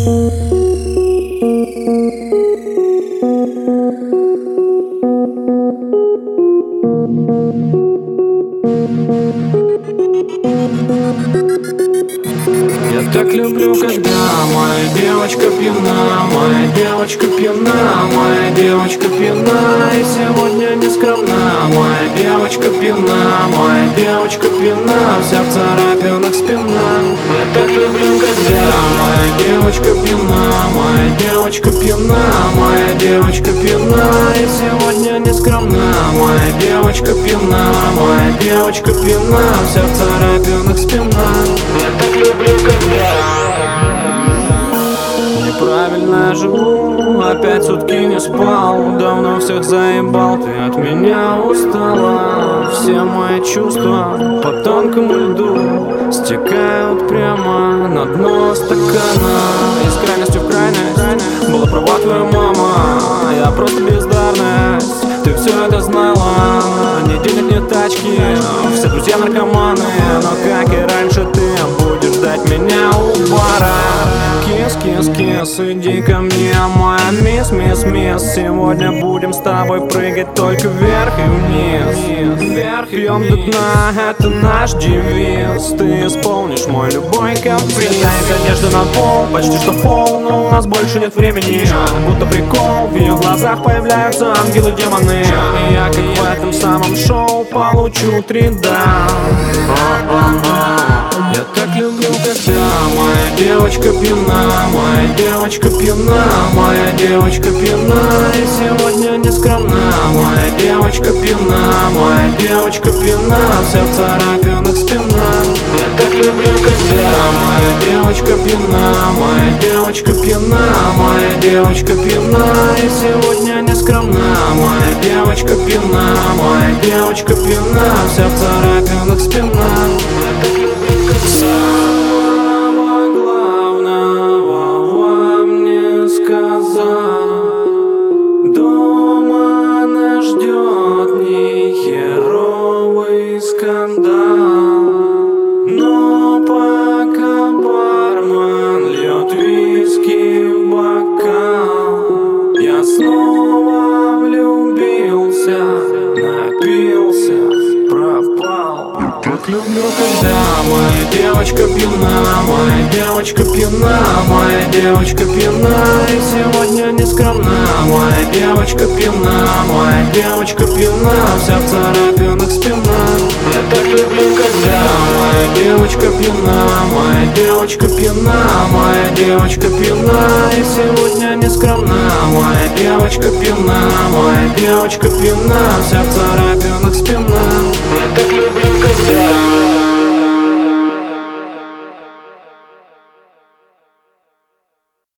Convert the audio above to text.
Я так люблю, когда моя девочка пьяна, моя девочка пьяна, моя девочка пьяна. И сегодня не скромна, моя девочка пьяна, моя девочка пьяна, вся в царапинах спина. Я так люблю, когда моя девочка пьяна, моя девочка пьяна, моя девочка пьяна. И сегодня не скромна, моя девочка пьяна, моя девочка пьяна, вся в царапинах спина. Я так люблю, когда неправильно живу, опять сутки не спал, давно всех заебал, ты от меня устала. Все мои чувства по тонкому льду стекают прямо на дно стакана. Из крайности в крайность была права твоя мама, я просто бездарность, ты все это знала. Ни денег, ни тачки, все друзья наркоманы, но как и раньше ты будешь ждать меня у бара. Кис, кис, кис, иди ко мне, моя мисс, мисс, мисс. Сегодня будем с тобой прыгать только вверх и вниз. Вверх пьем до дна, это наш девиз. Ты исполнишь мой любой каприз. Слетает одежда на пол, почти что пол, но у нас больше нет времени. Будто прикол, в ее глазах появляются ангелы-демоны. И я, как в этом самом шоу, получу 3D. Я так люблю, когда моя девочка пьяна, моя девочка пьяна, моя девочка пьяна. И сегодня не скромна, моя девочка пьяна, моя девочка пьяна, вся в царапинах спина. Я так люблю, когда моя девочка пьяна, моя девочка пьяна, моя девочка пьяна. И сегодня не скромна, моя девочка пьяна, моя девочка пьяна, вся в царапинах спина. Я так люблю, самого главного вам не сказал. Дома нас ждет нехеровый скандал, но пока бармен льет виски в бокал, я снова влюбился, напился, пропал. Так люблю, когда моя девочка пьяна, моя девочка пьяна, моя девочка пьяна. И сегодня не скромна, моя девочка пьяна, моя девочка пьяна, вся в царапинах спина. Я так люблю, когда моя девочка пьяна, моя девочка пьяна, моя девочка пьяна. И сегодня не скромна, моя девочка пьяна, моя девочка пьяна, вся в царапинах